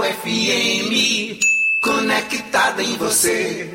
FM, conectada em você.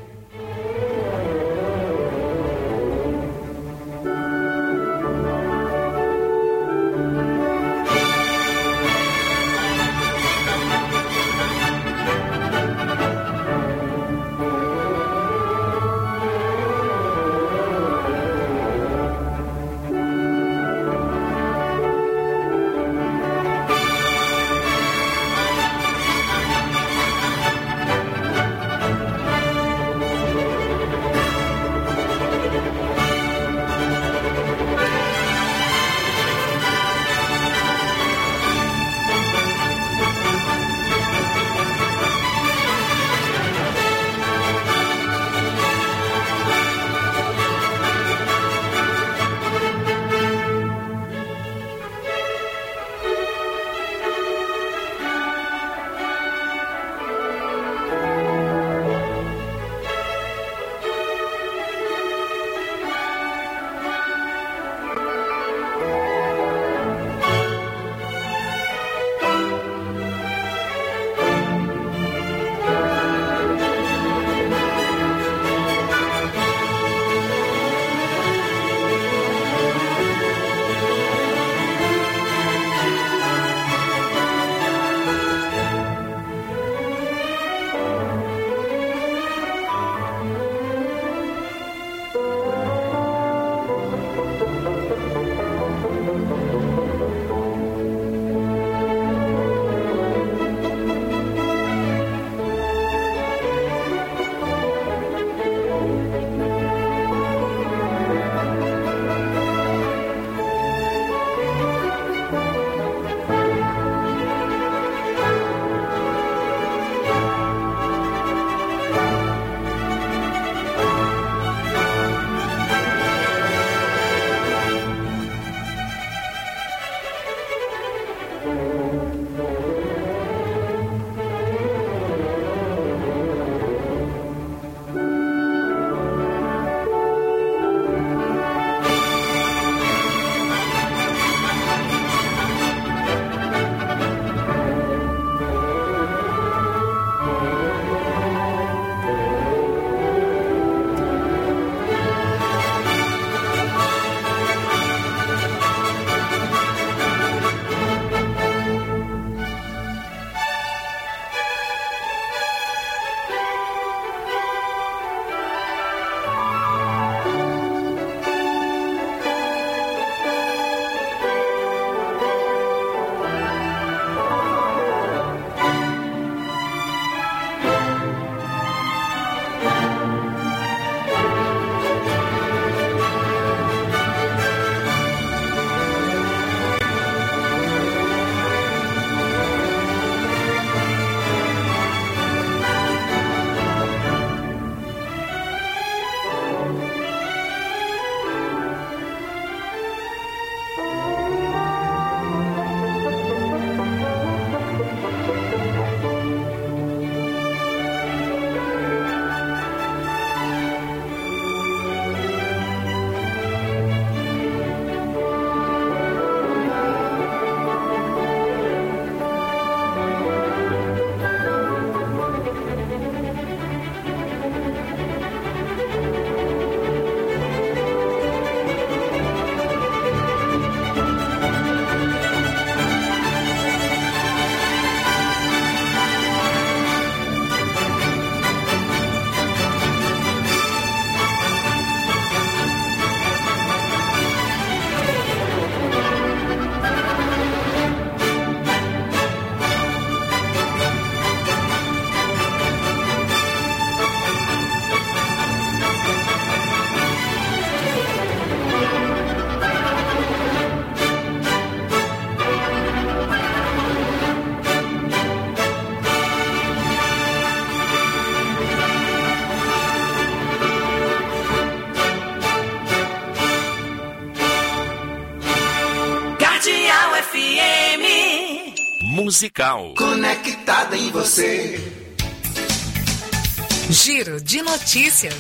Musical. Conectada em você. Giro de notícias.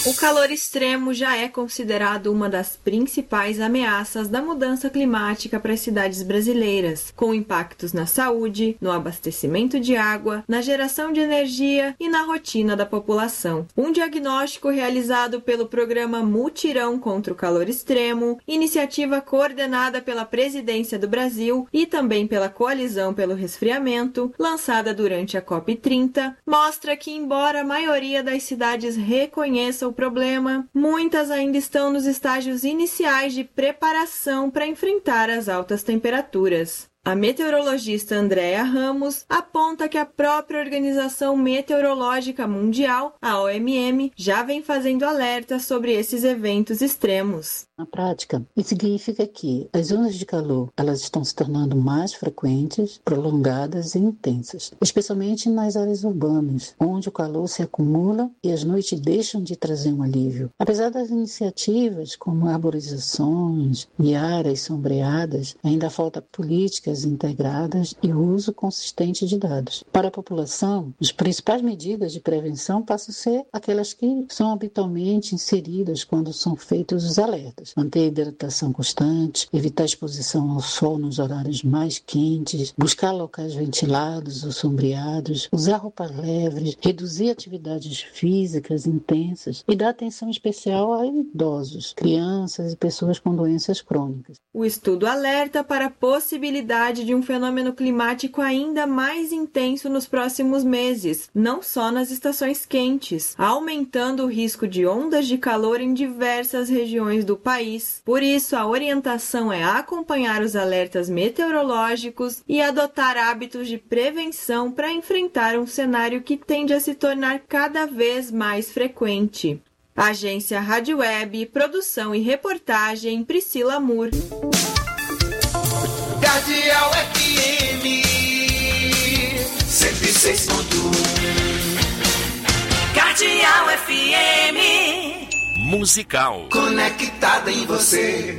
O calor extremo já é considerado uma das principais ameaças da mudança climática para as cidades brasileiras, com impactos na saúde, no abastecimento de água, na geração de energia e na rotina da população. Um diagnóstico realizado pelo programa Mutirão contra o Calor Extremo, iniciativa coordenada pela Presidência do Brasil e também pela Coalizão pelo Resfriamento, lançada durante a COP30, mostra que, embora a maioria das cidades reconheça o problema, muitas ainda estão nos estágios iniciais de preparação para enfrentar as altas temperaturas. A meteorologista Andréa Ramos aponta que a própria Organização Meteorológica Mundial, a OMM, já vem fazendo alertas sobre esses eventos extremos. Na prática, isso significa que as ondas de calor elas estão se tornando mais frequentes, prolongadas e intensas, especialmente nas áreas urbanas, onde o calor se acumula e as noites deixam de trazer um alívio. Apesar das iniciativas como arborizações e áreas sombreadas, ainda falta políticas integradas e uso consistente de dados. Para a população, as principais medidas de prevenção passam a ser aquelas que são habitualmente inseridas quando são feitos os alertas. Manter a hidratação constante, evitar a exposição ao sol nos horários mais quentes, buscar locais ventilados ou sombreados, usar roupas leves, reduzir atividades físicas intensas e dar atenção especial a idosos, crianças e pessoas com doenças crônicas. O estudo alerta para a possibilidade de um fenômeno climático ainda mais intenso nos próximos meses, não só nas estações quentes, aumentando o risco de ondas de calor em diversas regiões do país. Por isso, a orientação é acompanhar os alertas meteorológicos e adotar hábitos de prevenção para enfrentar um cenário que tende a se tornar cada vez mais frequente. Agência Rádio Web, produção e reportagem Priscila Moore. Cardeal FM 106.1. Cardeal FM Musical. Conectada em você.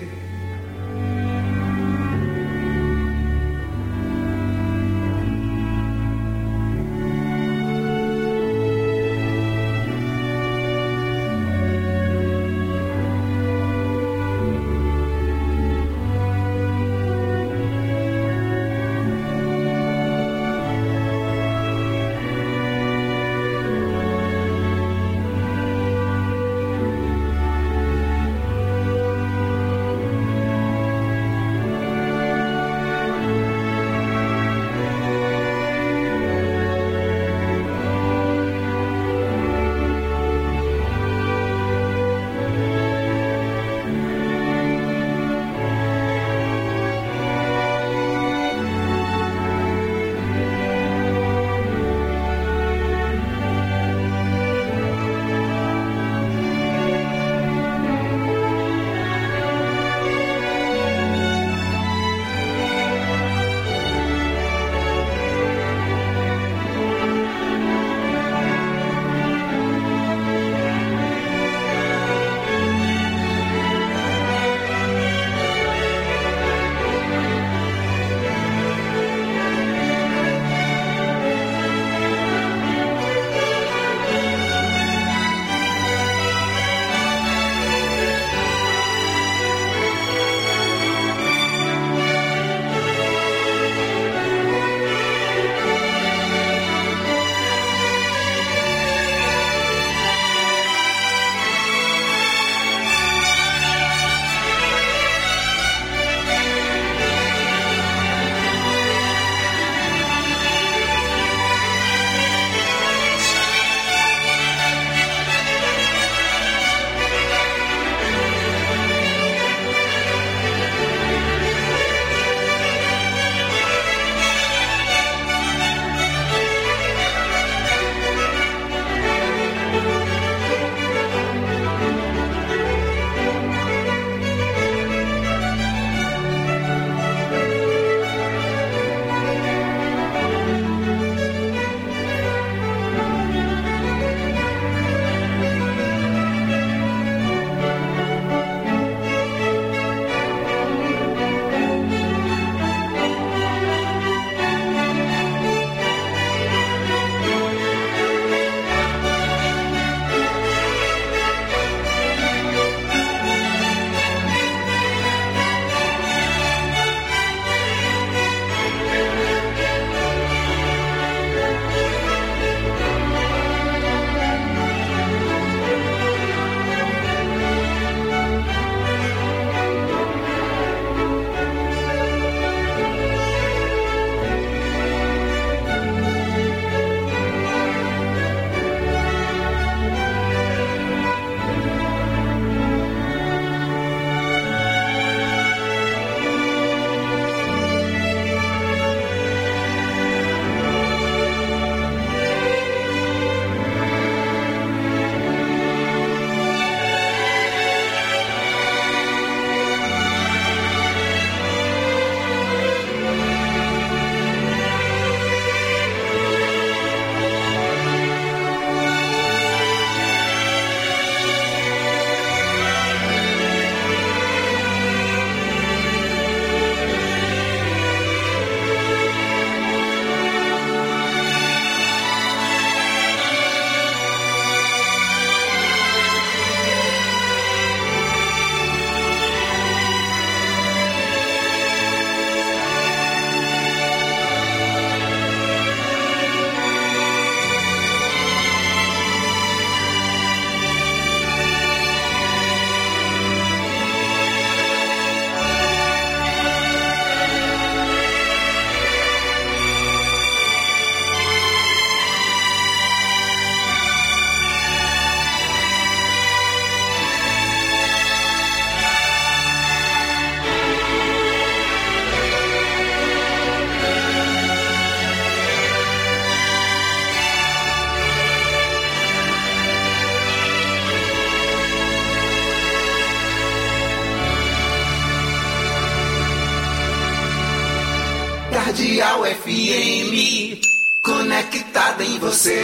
Cardeal FM, conectada em você.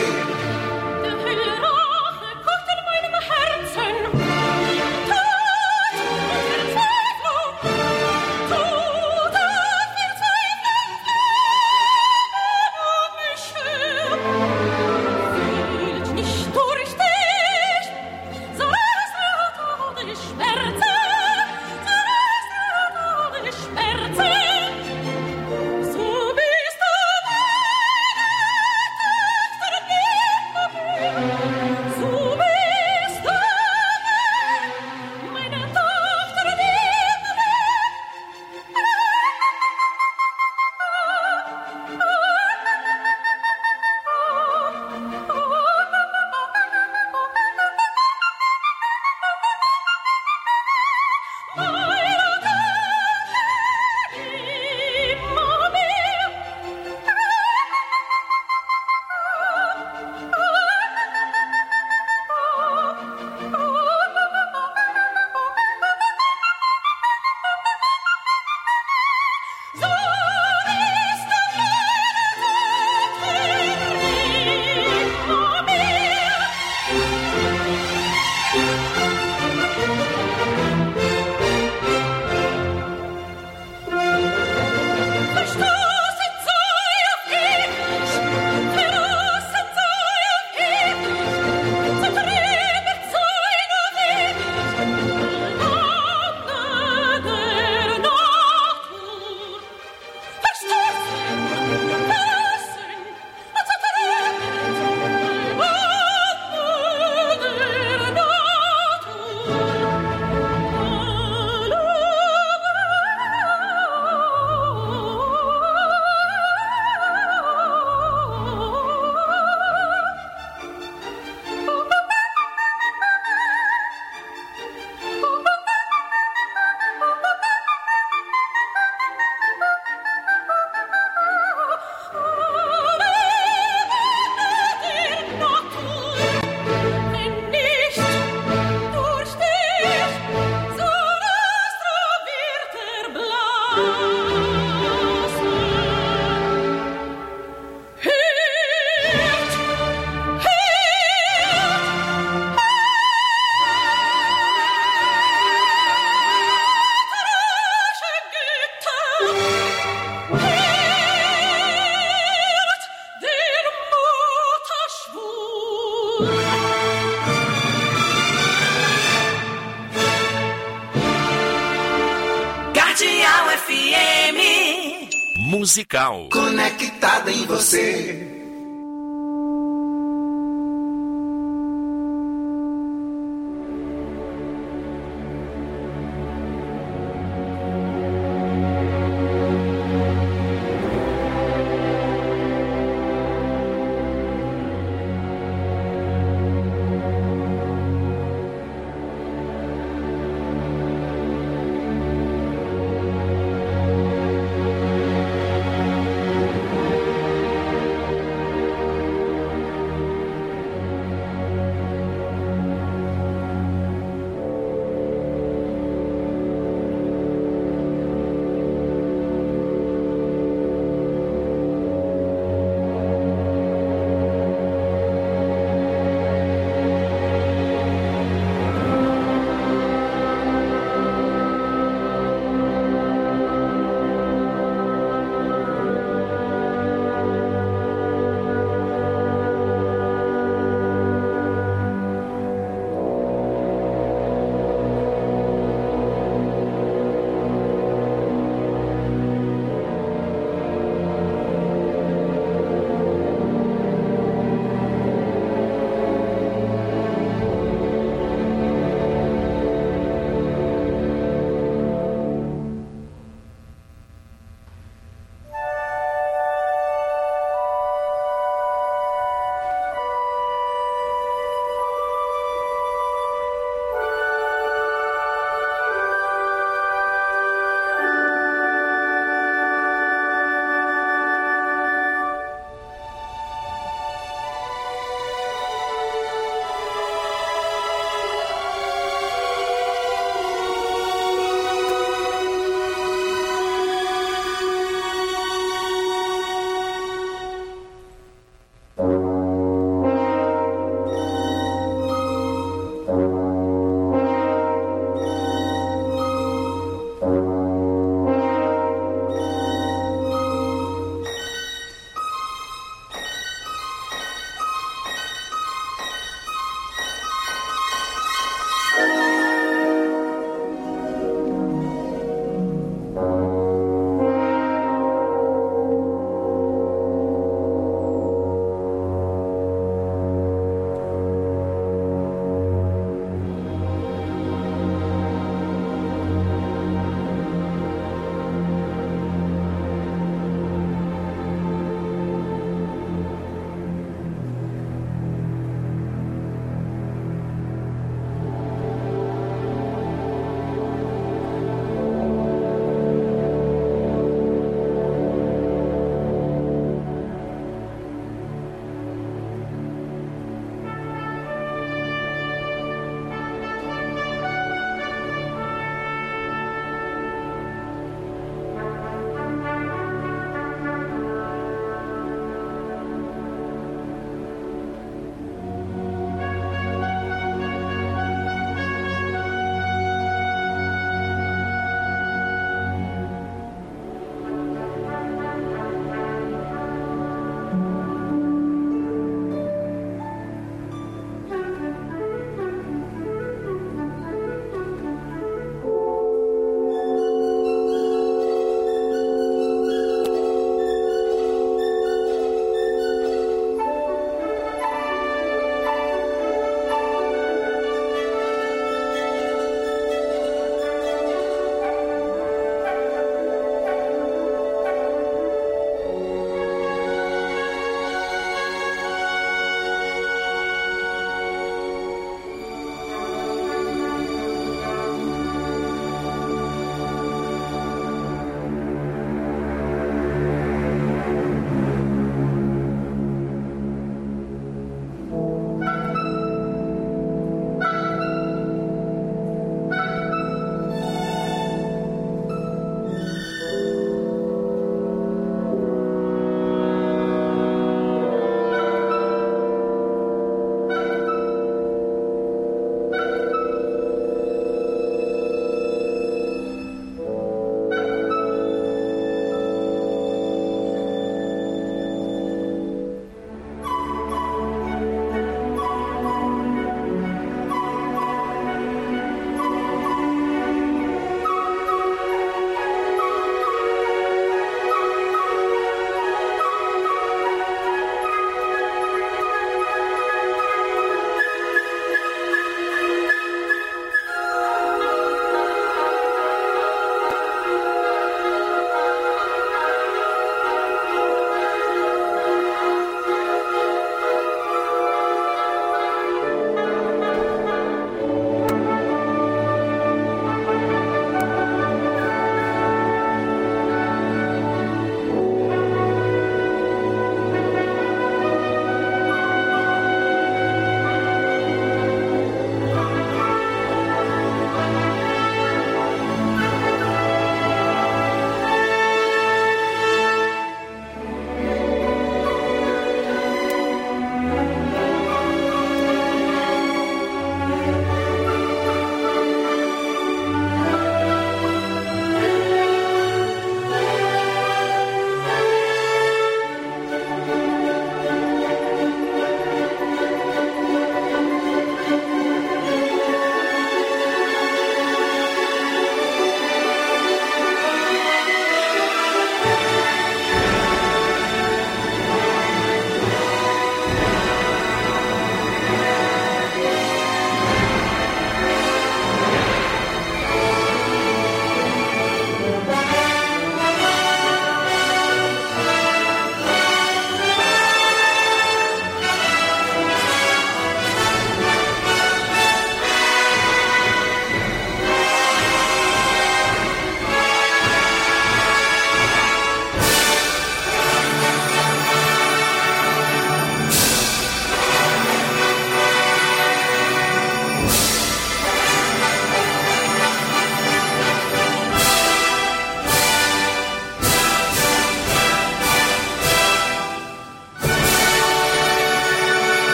Musical. Conectada em você.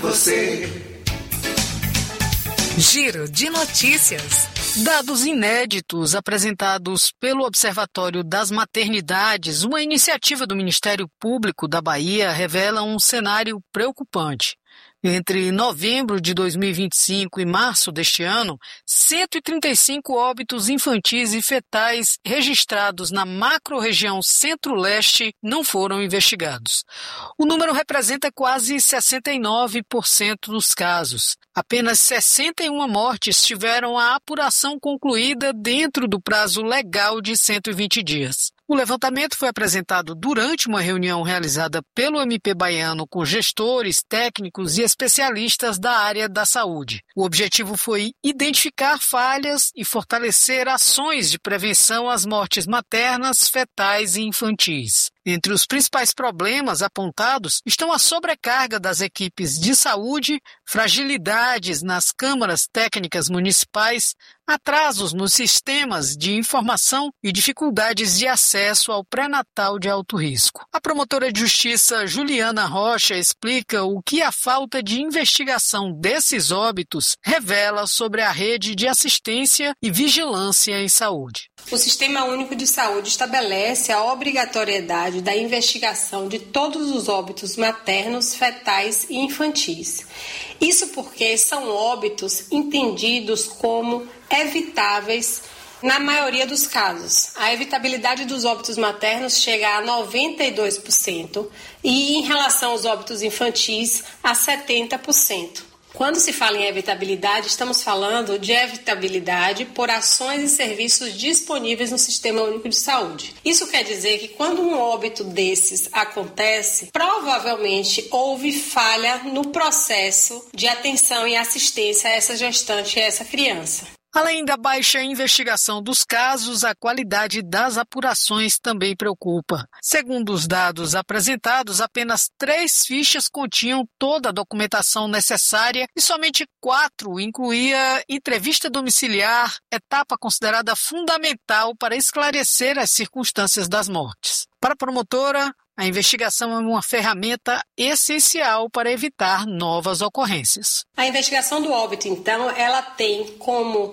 você. Giro de notícias. Dados inéditos apresentados pelo Observatório das Maternidades, uma iniciativa do Ministério Público da Bahia, revelam um cenário preocupante. Entre novembro de 2025 e março deste ano, 135 óbitos infantis e fetais registrados na macro-região Centro-Leste não foram investigados. O número representa quase 69% dos casos. Apenas 61 mortes tiveram a apuração concluída dentro do prazo legal de 120 dias. O levantamento foi apresentado durante uma reunião realizada pelo MP baiano com gestores, técnicos e especialistas da área da saúde. O objetivo foi identificar falhas e fortalecer ações de prevenção às mortes maternas, fetais e infantis. Entre os principais problemas apontados estão a sobrecarga das equipes de saúde, fragilidades nas câmaras técnicas municipais, atrasos nos sistemas de informação e dificuldades de acesso ao pré-natal de alto risco. A promotora de justiça Juliana Rocha explica o que a falta de investigação desses óbitos revela sobre a rede de assistência e vigilância em saúde. O Sistema Único de Saúde estabelece a obrigatoriedade da investigação de todos os óbitos maternos, fetais e infantis. Isso porque são óbitos entendidos como evitáveis na maioria dos casos. A evitabilidade dos óbitos maternos chega a 92% e, em relação aos óbitos infantis, a 70%. Quando se fala em evitabilidade, estamos falando de evitabilidade por ações e serviços disponíveis no Sistema Único de Saúde. Isso quer dizer que quando um óbito desses acontece, provavelmente houve falha no processo de atenção e assistência a essa gestante e a essa criança. Além da baixa investigação dos casos, a qualidade das apurações também preocupa. Segundo os dados apresentados, apenas 3 fichas continham toda a documentação necessária e somente 4 incluía entrevista domiciliar, etapa considerada fundamental para esclarecer as circunstâncias das mortes. Para a promotora, a investigação é uma ferramenta essencial para evitar novas ocorrências. A investigação do óbito, então, ela tem como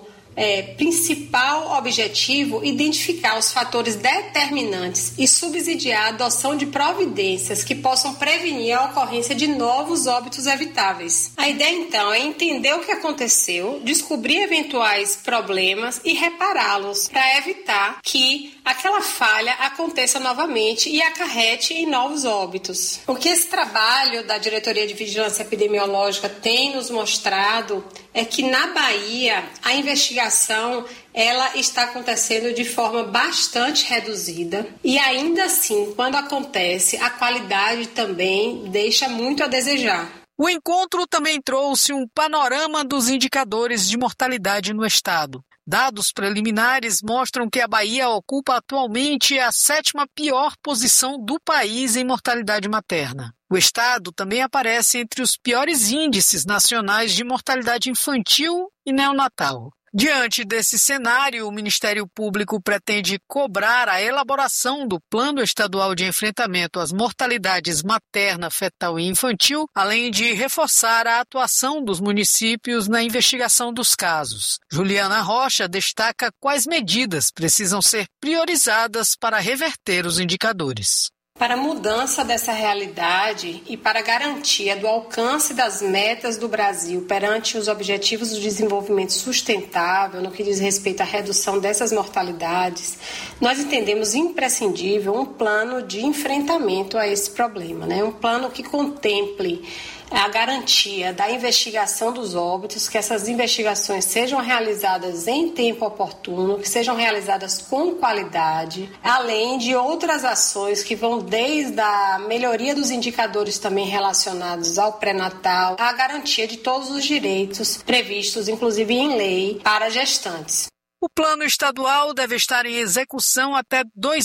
principal objetivo identificar os fatores determinantes e subsidiar a adoção de providências que possam prevenir a ocorrência de novos óbitos evitáveis. A ideia, então, é entender o que aconteceu, descobrir eventuais problemas e repará-los para evitar que aquela falha aconteça novamente e acarrete em novos óbitos. O que esse trabalho da Diretoria de Vigilância Epidemiológica tem nos mostrado é que na Bahia a investigação ela está acontecendo de forma bastante reduzida e ainda assim, quando acontece, a qualidade também deixa muito a desejar. O encontro também trouxe um panorama dos indicadores de mortalidade no estado. Dados preliminares mostram que a Bahia ocupa atualmente a 7ª pior posição do país em mortalidade materna. O estado também aparece entre os piores índices nacionais de mortalidade infantil e neonatal. Diante desse cenário, o Ministério Público pretende cobrar a elaboração do Plano Estadual de Enfrentamento às Mortalidades Materna, Fetal e Infantil, além de reforçar a atuação dos municípios na investigação dos casos. Juliana Rocha destaca quais medidas precisam ser priorizadas para reverter os indicadores. Para a mudança dessa realidade e para a garantia do alcance das metas do Brasil perante os objetivos do desenvolvimento sustentável, no que diz respeito à redução dessas mortalidades, nós entendemos imprescindível um plano de enfrentamento a esse problema, um plano que contemple a garantia da investigação dos óbitos, que essas investigações sejam realizadas em tempo oportuno, que sejam realizadas com qualidade, além de outras ações que vão desde a melhoria dos indicadores também relacionados ao pré-natal, à garantia de todos os direitos previstos, inclusive em lei, para gestantes. O plano estadual deve estar em execução até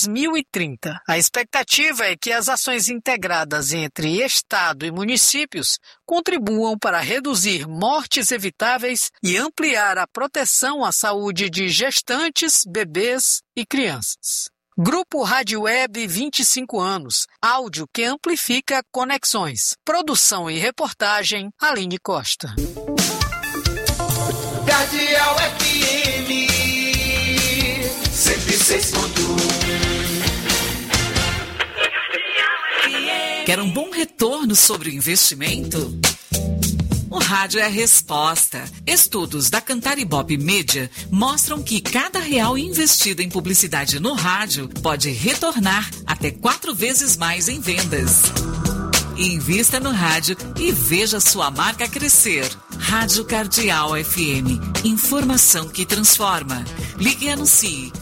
2030. A expectativa é que as ações integradas entre Estado e municípios contribuam para reduzir mortes evitáveis e ampliar a proteção à saúde de gestantes, bebês e crianças. Grupo Rádio Web 25 anos. Áudio que amplifica conexões. Produção e reportagem, Aline Costa. Cardeal FM 106.1. Quer um bom retorno sobre o investimento? O rádio é a resposta. Estudos da Cantar Ibope Media mostram que cada real investido em publicidade no rádio pode retornar até 4 vezes mais em vendas. Invista no rádio e veja sua marca crescer. Rádio Cardeal FM. Informação que transforma. Ligue e anuncie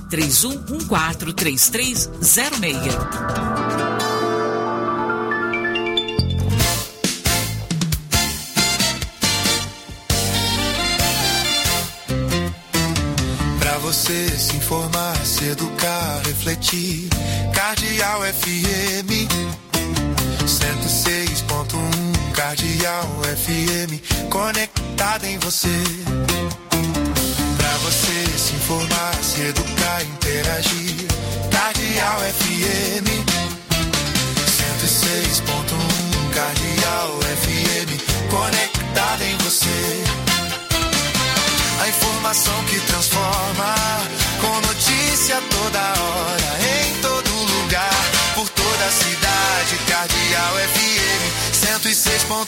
31143306. Você se informar, se educar, refletir. Cardeal FM 106.1. Cardeal FM conectada em você. Pra você se informar, se educar, interagir. Cardeal FM 106.1. Cardeal FM conectada em você. A informação que transforma, com notícia toda hora, em todo lugar, por toda a cidade. Cardeal FM 106.1,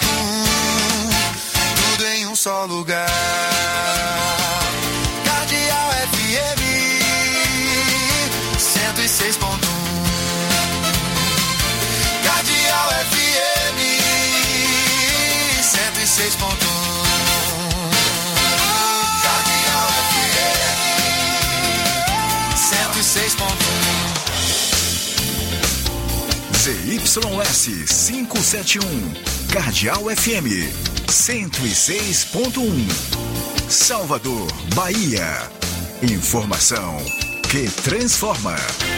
tudo em um só lugar. Cardeal FM 106.1. Cardeal FM 106.1. ZYS 571, Cardeal FM 106.1, Salvador, Bahia. Informação que transforma.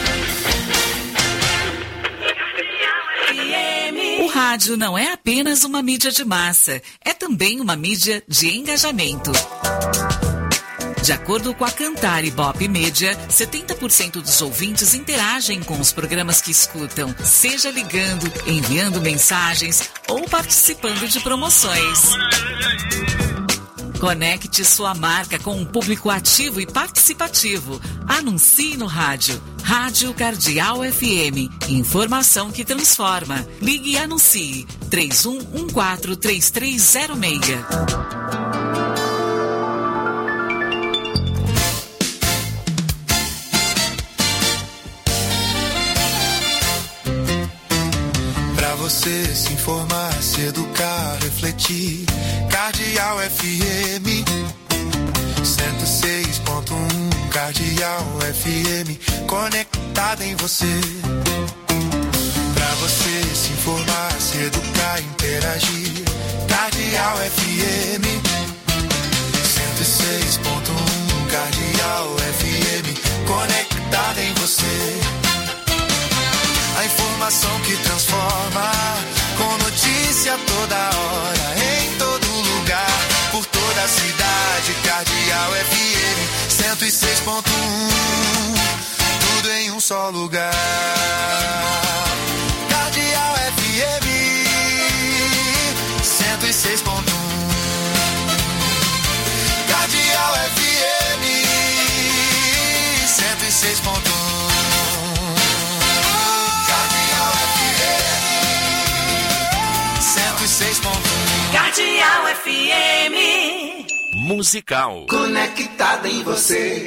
O rádio não é apenas uma mídia de massa, é também uma mídia de engajamento. De acordo com a Cantar Ibope Media, 70% dos ouvintes interagem com os programas que escutam, seja ligando, enviando mensagens ou participando de promoções. Conecte sua marca com um público ativo e participativo. Anuncie no rádio. Rádio Cardeal FM. Informação que transforma. Ligue e anuncie. 31143306. Você se informar, se educar, refletir. Cardeal FM 106.1. Cardeal FM conectada em você. Pra você se informar, se educar, interagir. Cardeal FM 106.1. Cardeal FM conectada em você. A informação que transforma, com notícia toda hora, em todo lugar, por toda a cidade. Cardeal FM 106.1, tudo em um só lugar. Cardeal FM 106.1. Cardeal FM 106.1. Cardeal FM musical, conectada em você.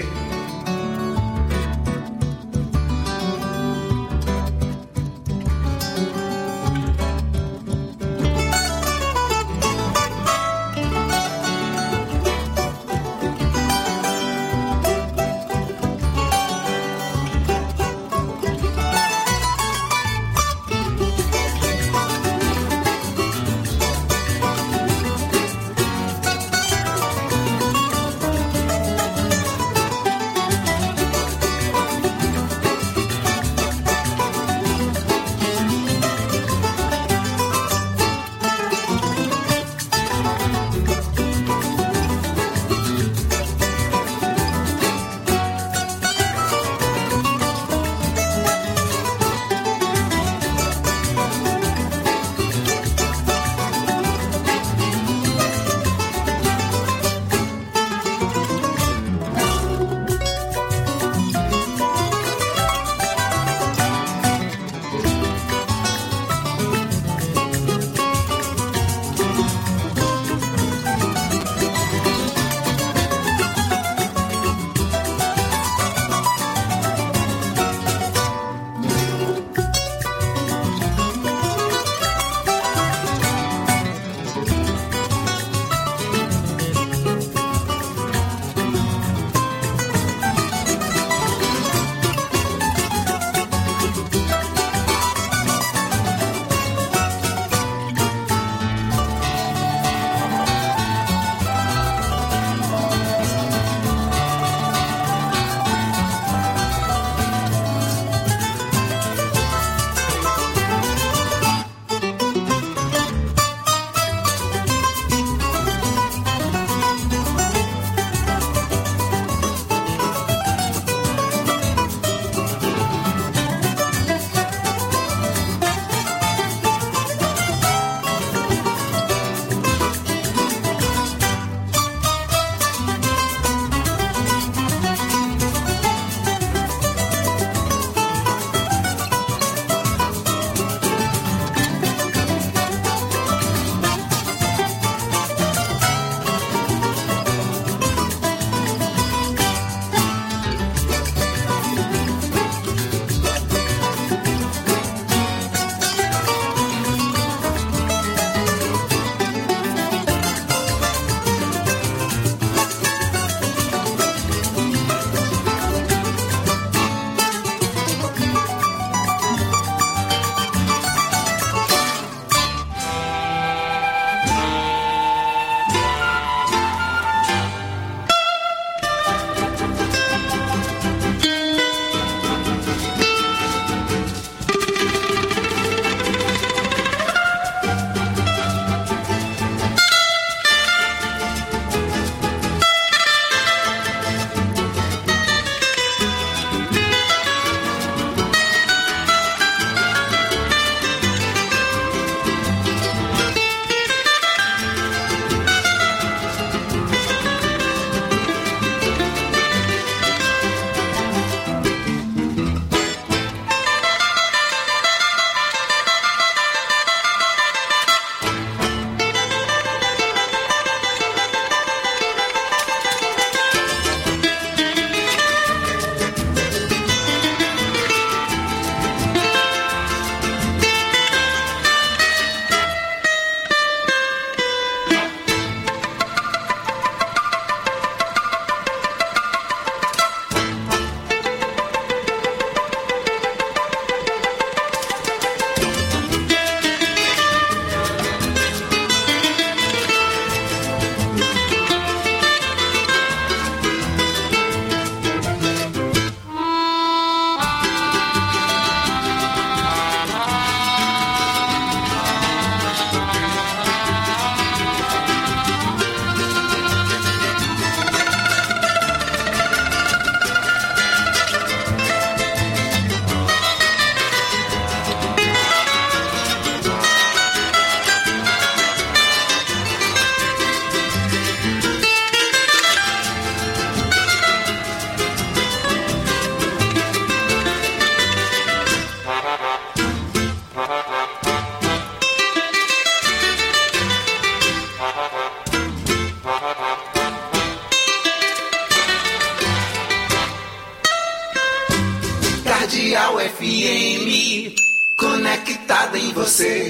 Cardeal FM, conectada em você.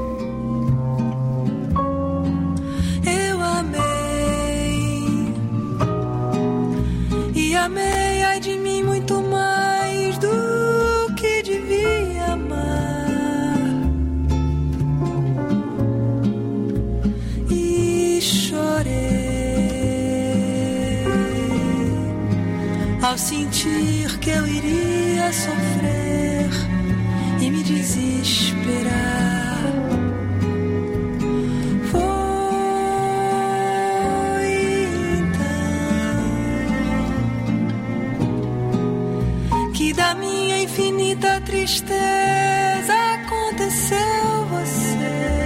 Eu amei, e amei, ai de mim, muito mais do que devia amar. E chorei ao sentir que eu iria sofrer e me desesperar. Foi então que da minha infinita tristeza aconteceu você.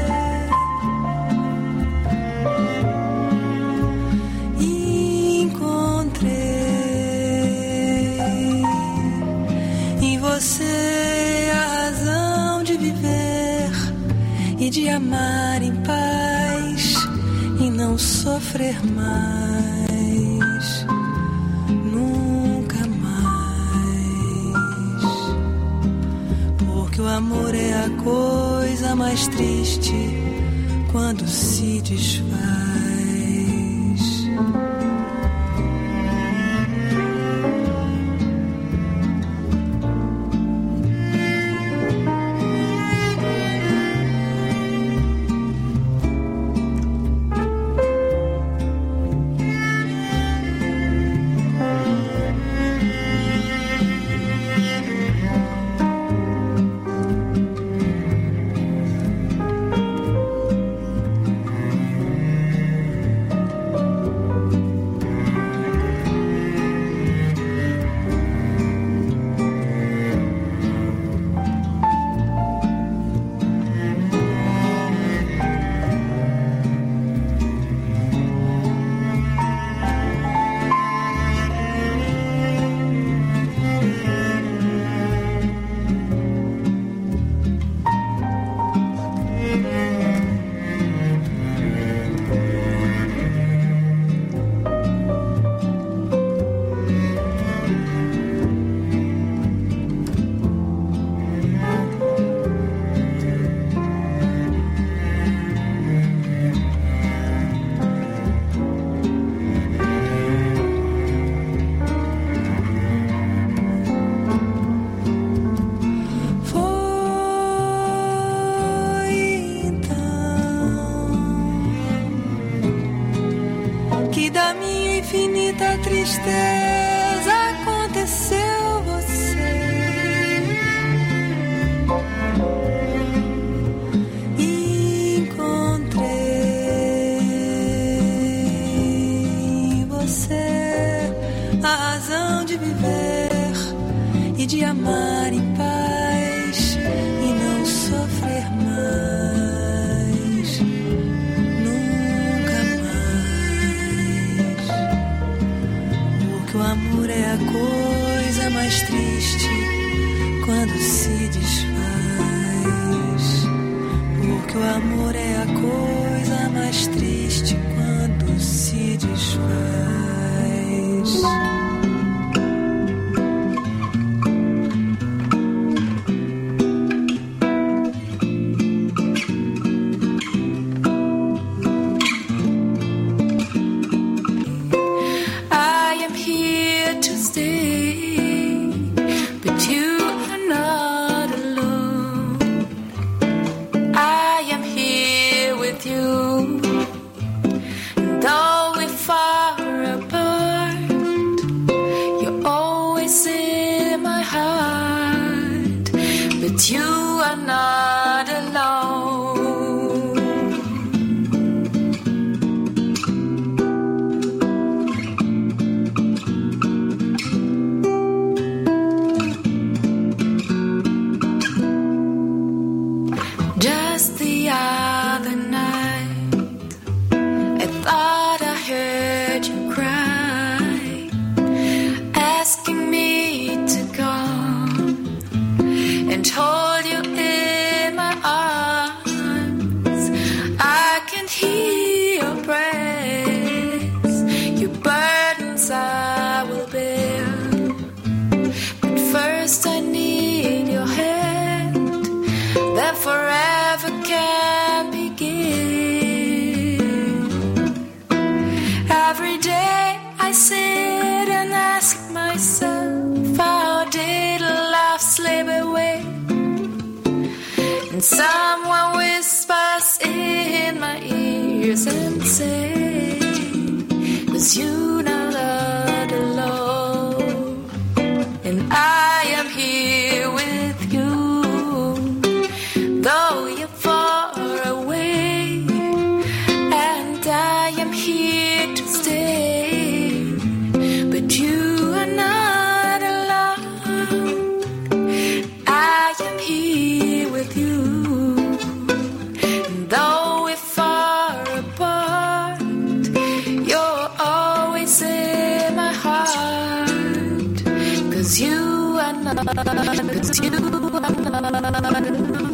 Você a razão de viver e de amar em paz e não sofrer mais, nunca mais. Porque o amor é a coisa mais triste quando se desfaz. Tristeza aconteceu você. Encontrei em você a razão de viver e de amar em paz e não sofrer mais, nunca mais. Porque o amor é a coisa mais triste quando se desfaz. Porque o amor é a coisa mais triste quando se desfaz. and someone whispers in my ears and say, 'cause you're not alone, and I am here with you, though you're far away, and I am here to stay, but you are not alone, I am here with you, and though we're far apart, you're always in my heart, 'cause you are not alone.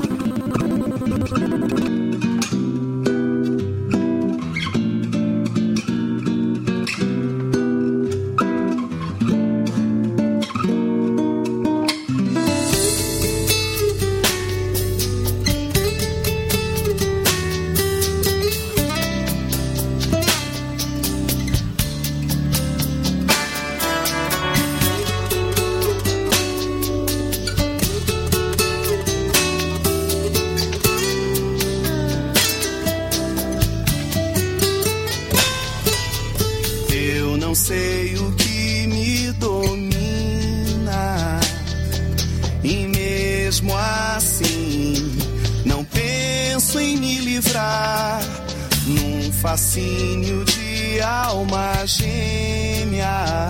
Sei o que me domina, e mesmo assim não penso em me livrar, num fascínio de alma gêmea.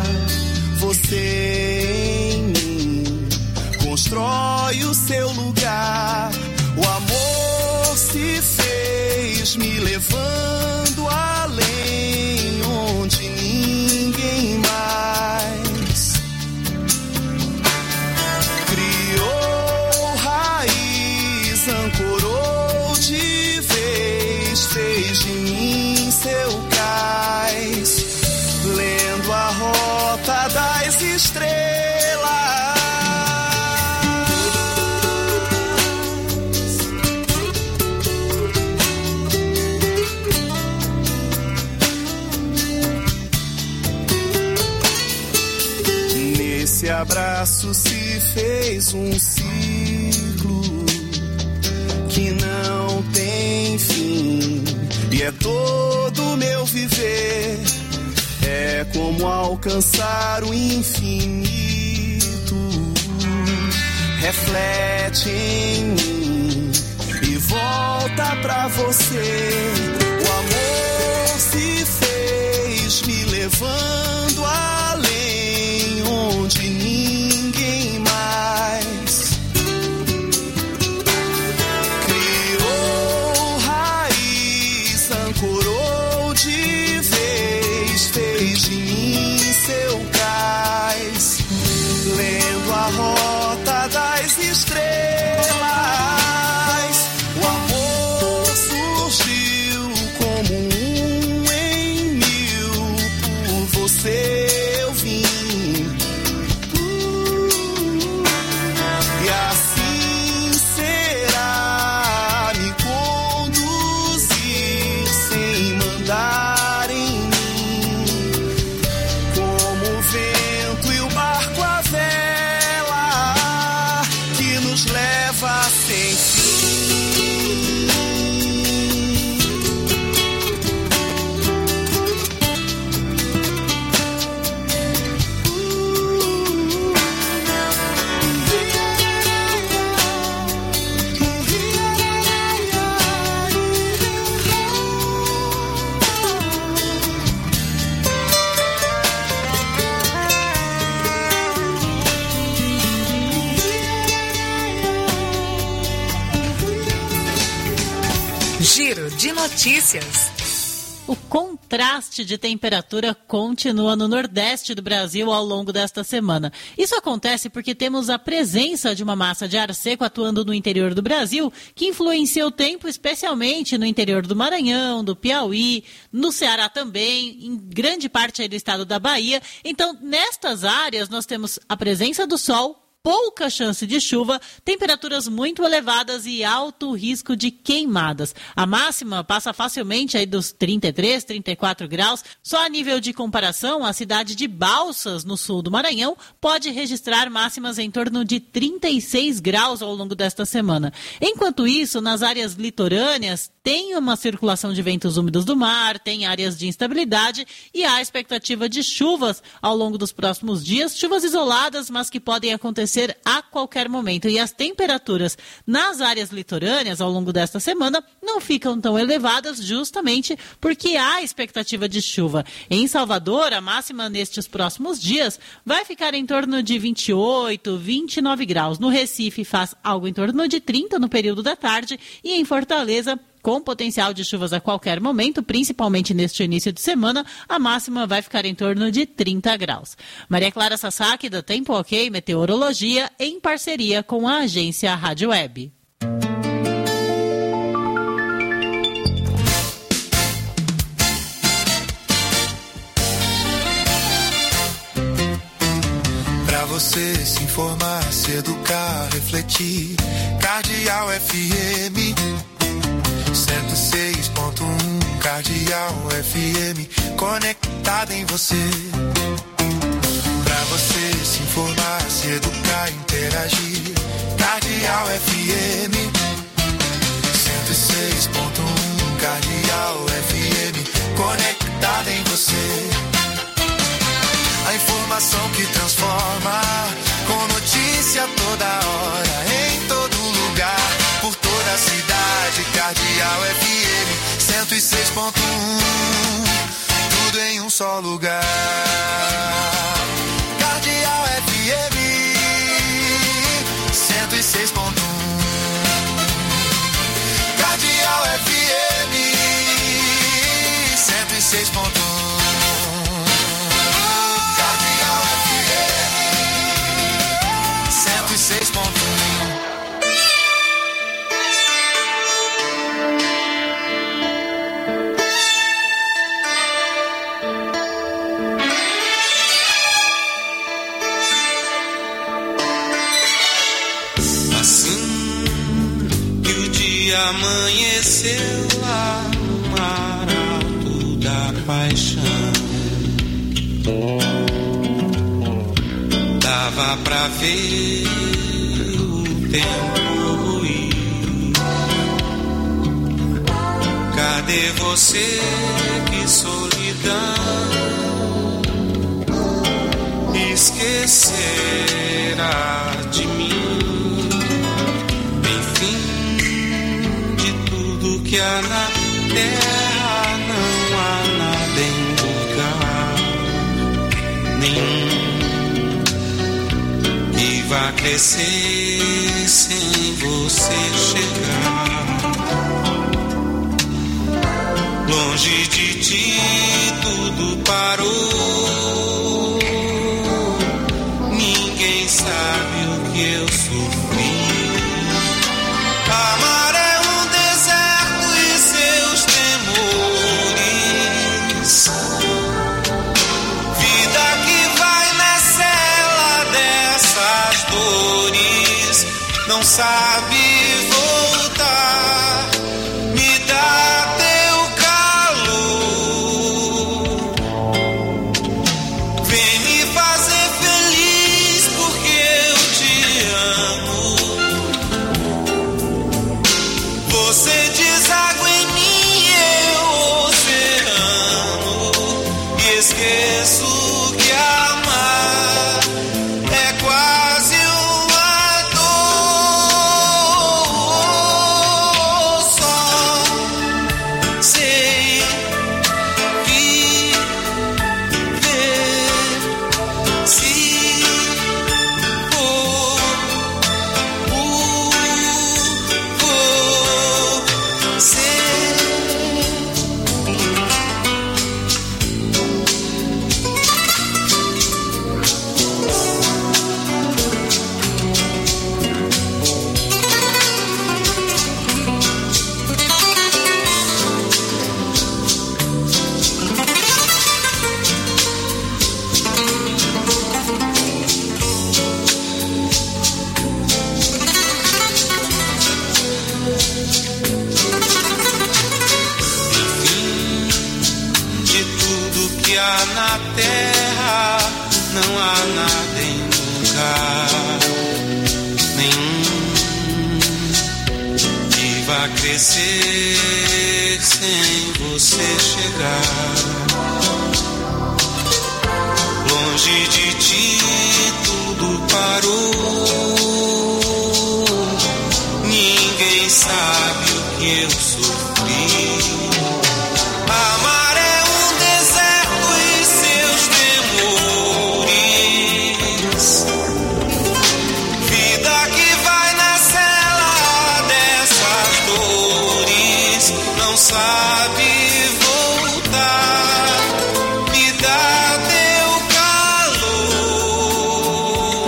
Você em mim constrói o seu lugar, o amor se fez me levando além, onde ninguém mais criou raiz, ancorou de vez, fez de mim seu cais, lendo a rota das estrelas. Esse abraço se fez um ciclo que não tem fim, e é todo meu viver, é como alcançar o infinito, reflete em mim e volta pra você. O amor se fez me levando além, onde ninguém mais criou raiz, ancorou de vez, fez de mim seu cais, lendo a rota das estrelas. O amor surgiu como um em mil, por você eu vim. E assim será, me conduzir sem mandar em mim, como o vento e o barco à vela, que nos leva sem fim. Giro de notícias. O contraste de temperatura continua no Nordeste do Brasil ao longo desta semana. Isso acontece porque temos a presença de uma massa de ar seco atuando no interior do Brasil, que influencia o tempo, especialmente no interior do Maranhão, do Piauí, no Ceará também, em grande parte aí do estado da Bahia. Então, nestas áreas, nós temos a presença do sol, pouca chance de chuva, temperaturas muito elevadas e alto risco de queimadas. A máxima passa facilmente aí dos 33, 34 graus. Só a nível de comparação, a cidade de Balsas, no sul do Maranhão, pode registrar máximas em torno de 36 graus ao longo desta semana. Enquanto isso, nas áreas litorâneas, tem uma circulação de ventos úmidos do mar, tem áreas de instabilidade e há expectativa de chuvas ao longo dos próximos dias, chuvas isoladas, mas que podem acontecer a qualquer momento. E as temperaturas nas áreas litorâneas ao longo desta semana não ficam tão elevadas, justamente porque há expectativa de chuva. Em Salvador, a máxima nestes próximos dias vai ficar em torno de 28, 29 graus. No Recife faz algo em torno de 30 no período da tarde e em Fortaleza, com potencial de chuvas a qualquer momento, principalmente neste início de semana, a máxima vai ficar em torno de 30 graus. Maria Clara Sasaki, da Tempo OK Meteorologia, em parceria com a agência Rádio Web. Pra você se informar, se educar, refletir, Cardeal FM 106.1, Cardeal FM, conectada em você. Pra você se informar, se educar, interagir, Cardeal FM 106.1, Cardeal FM, conectada em você. A informação que transforma, com notícia toda hora, em todo lugar, por toda a cidade. Cardeal FM 106.1, tudo em um só lugar. Cardeal FM 106.1, Cardeal FM 106.1. Amanheceu lá no mar alto da paixão. Dava pra ver o tempo ruir. Cadê você, que solidão? Esquecerá de mim. Que há na terra, não há nada em lugar nenhum que vá crescer sem você chegar. Longe de ti tudo parou. Ninguém sabe o que eu sofri. Amar é um deserto e seus temores. Vida que vai na cela dessas dores. Não sabe voltar. Me dá teu calor. Vem me fazer feliz porque eu te amo. Você deságua em mim, eu oceano. E esqueço que amar é quase uma dor. de ti tudo parou. Ninguém sabe o que eu sofri. Amar é um deserto e seus temores. Vida que vai na cela dessas dores. Não sabe voltar. Me dá teu calor.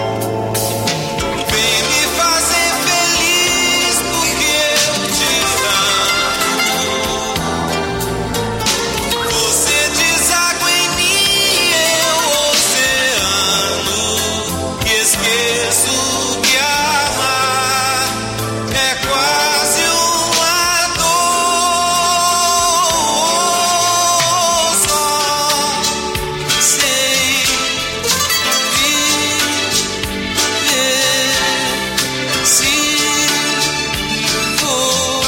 Vem me fazer feliz porque eu te amo. Você deságua em mim, eu oceano. E esqueço que amar é quase uma dor. Só sei viver se for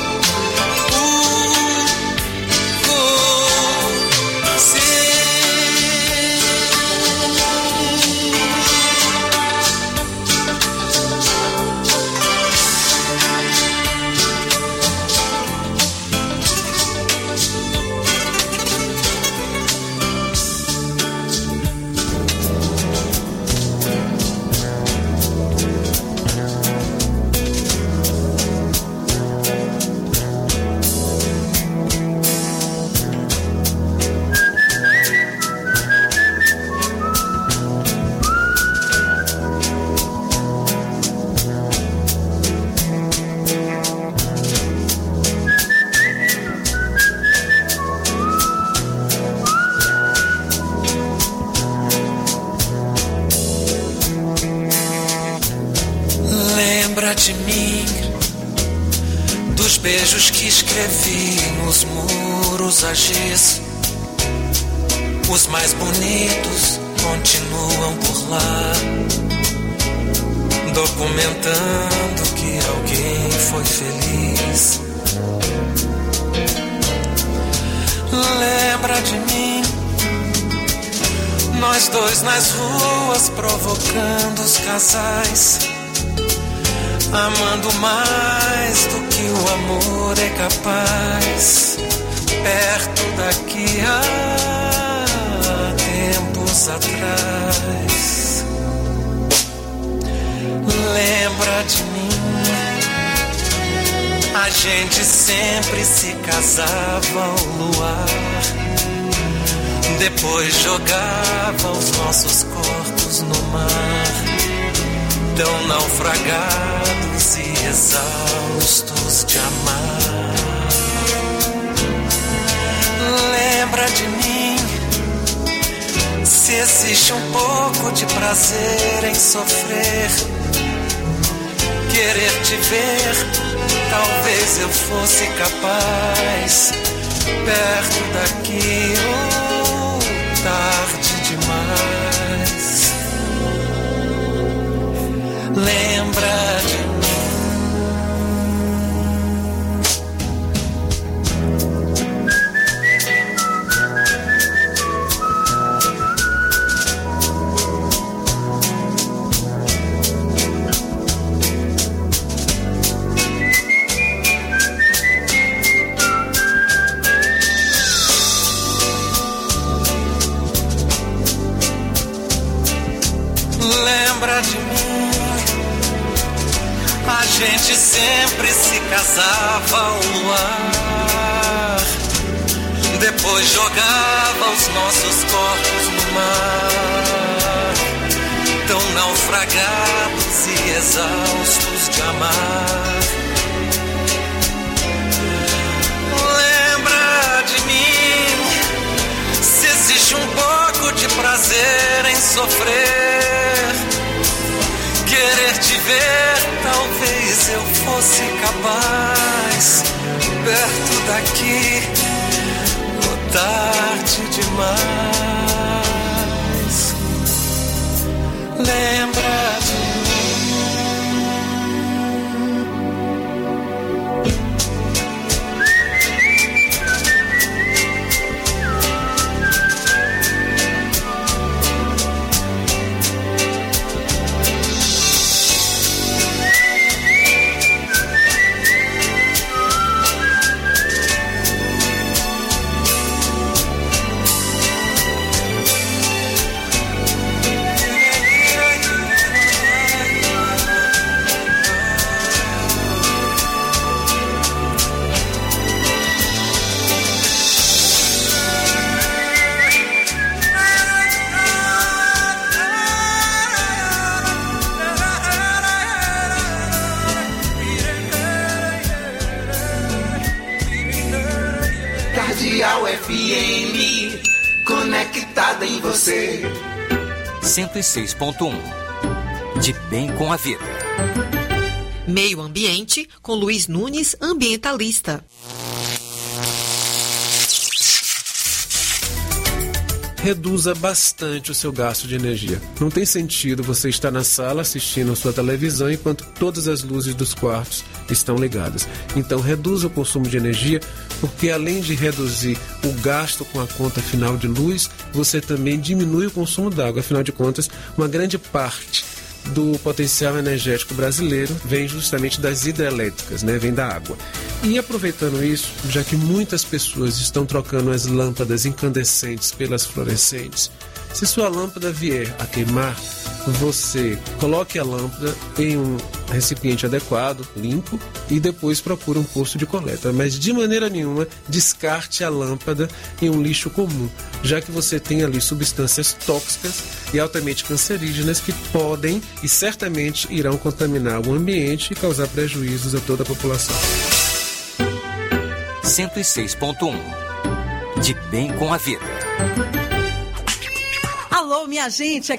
lembra de mim, dos beijos que escrevi nos muros a giz. Os mais bonitos continuam por lá, documentando que alguém foi feliz. Lembra de mim, nós dois nas ruas provocando os casais, amando mais do que o amor é capaz. Perto daqui há tempos atrás. Lembra de mim, a gente sempre se casava ao luar, depois jogava os nossos corpos no mar, tão naufragados e exaustos de amar. Lembra de mim, se existe um pouco de prazer em sofrer, querer te ver, talvez eu fosse capaz, perto daqui ou tarde demais. Lembra de mim. Lembra de mim, a gente sempre se casava ao luar, depois jogava os nossos corpos no mar, tão naufragados e exaustos de amar. Lembra de mim, se existe um pouco de prazer em sofrer, querer te ver, talvez eu fosse capaz, perto daqui, ou tarde demais. Lembra de Cardeal FM, conectada em você. 106.1. De bem com a vida. Meio Ambiente, com Luiz Nunes, ambientalista. Reduza bastante o seu gasto de energia. Não tem sentido você estar na sala assistindo a sua televisão enquanto todas as luzes dos quartos estão ligadas. Então reduza o consumo de energia, porque além de reduzir o gasto com a conta final de luz, você também diminui o consumo d'água. Afinal de contas, uma grande parte do potencial energético brasileiro vem justamente das hidrelétricas, vem da água. E aproveitando isso, já que muitas pessoas estão trocando as lâmpadas incandescentes pelas fluorescentes, se sua lâmpada vier a queimar, você coloque a lâmpada em um recipiente adequado, limpo, e depois procure um posto de coleta. Mas de maneira nenhuma descarte a lâmpada em um lixo comum, já que você tem ali substâncias tóxicas e altamente cancerígenas que podem e certamente irão contaminar o ambiente e causar prejuízos a toda a população. 106.1. De bem com a vida. Alô, minha gente,